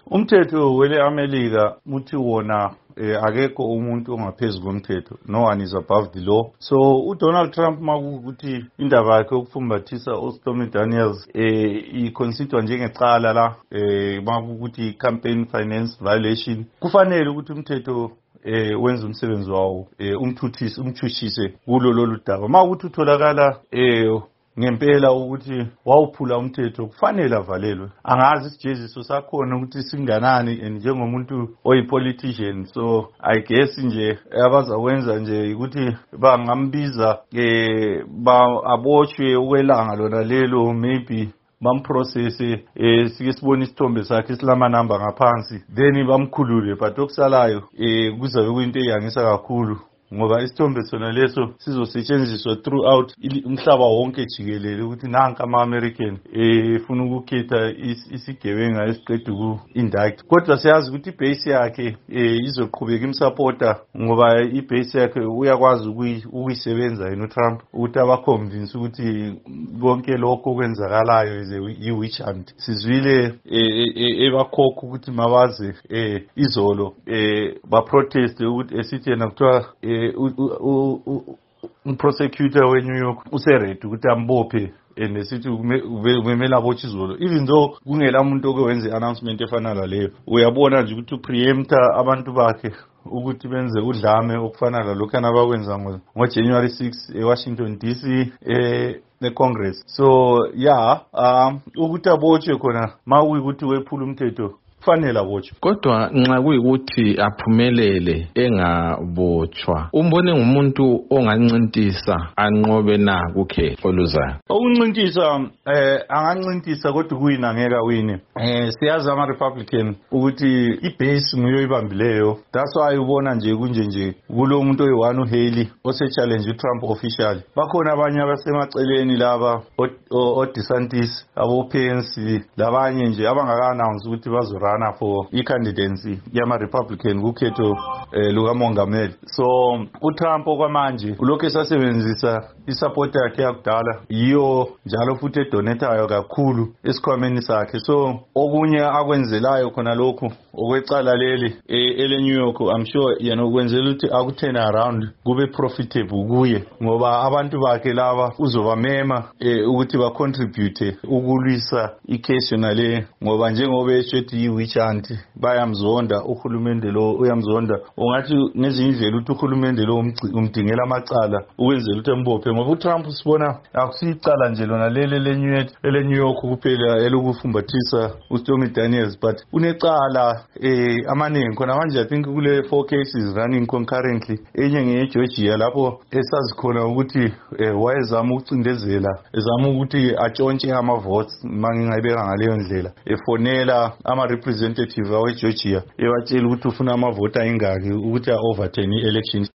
Umthetho wele America uthi wona akekho umuntu ongaphezulu komthetho. No one is above the law. So uDonald Trump makuthi indaba yakhe yokufumbathisa uStormy Daniels iconsider njengecala la makuthi campaign finance violation, kufanele ukuthi umthetho wenza umsebenzi wawo umthuthise kulo lolu daba. Makuthi utholakala ngempela ukuthi wawuphula umthetho, kufanele avalelwe. Angazi isijeziso sakhona ukuthi singanani njengomuntu oyipolitician. So I guess nje abazakwenza nje ukuthi bangambiza abotshwe ukwelanga lona lelo, maybe bamprocesse sike sibone isithombe sakhe silama number ngaphansi, then bamkhulule. But okusalayo kuzabe kuyinto eyangisa kakhulu, ngoba isithombe sona leso sizosetshenziswa throughout umhlaba wonke jikelele ukuthi nanka ama-American efuna ukukhetha isigebenga esiqeda ku-indict. Kodwa siyazi ukuthi ibase yakhe izoqhubeka imsupporta, ngoba ibase yakhe uyakwazi ukuyisebenza yena uTrump ukuthi abaconvince ukuthi konke lokho okwenzakalayo yi-witch hunt. Sizwile ebakhokha ukuthi mabaze izolo baproteste ukuthi esithi yena kuthiwa prosecutor we-New York useredi ukuthi ambophe nesithi kumele abotshwe izolo. Even though kungela muntu okwenza i-announcement efana naleyo, uyabona nje ukuthi upreempta abantu bakhe ukuthi benze udlame okufana nalokhana abakwenza ngo-January 6 eWashington DC eCongress. So ukuthi abotshwe khona makuyikuthi wephula umthetho kufanele abotshwe. Kodwa nxa kuyikuthi aphumelele engabotshwa, umbone ngumuntu ongancintisa anqobe na kukhetho oluzayo. Ukuncintisa angancintisa kodwa kuyina ngeke awine. Siyazi ama-Republican ukuthi ibase nguyo ibambileyo. That's why ubona nje kunje kulo muntu oyi-one uHaley ose-challenge uTrump officially. Bakhona abanye abasemaceleni laba oDeSantis, abo-PNC, labanye nje abangaka-announce ukuthi bazorana for i-candidacy yama-Republican kukhetho lukamongameli. So uTrump okwamanje ulokhu esasebenzisa isupport yakhe yakudala, yiyo njalo futhi edonetayo kakhulu esikhwameni sakhe. So okunye akwenzelayo khona lokhu okwecala leli ele-New York, I'm sure yena ukwenzela ukuthi aku-turn around kube profitable kuye, ngoba abantu bakhe laba uzobamema ukuthi bacontribute ukulwisa icase yona le, ngoba njengoba eshethi yi-witch hunt bayamzonda uhulumende lo, uyamzonda. Ungathi ngezinye indlela ukuthi uhulumende lo umdingela amacala ukwenzela ukuthi embophe, ngoba uTrump sibona akusicala nje lona lele le-New York kuphela elokufumbathisa uStormy Daniels, but unecala amaningi khona manje. I think kule 4 cases running concurrently. Enye ngeGeorgia lapho esazi khona ukuthi wayezama ukucindezela, ezama ukuthi atshontshe ama-votes mangingayibeka ngaleyo ndlela, efonela ama-representative aweGeorgia ebatshela ukuthi ufuna amavoti ayingaki ukuthi a-overturn i-election.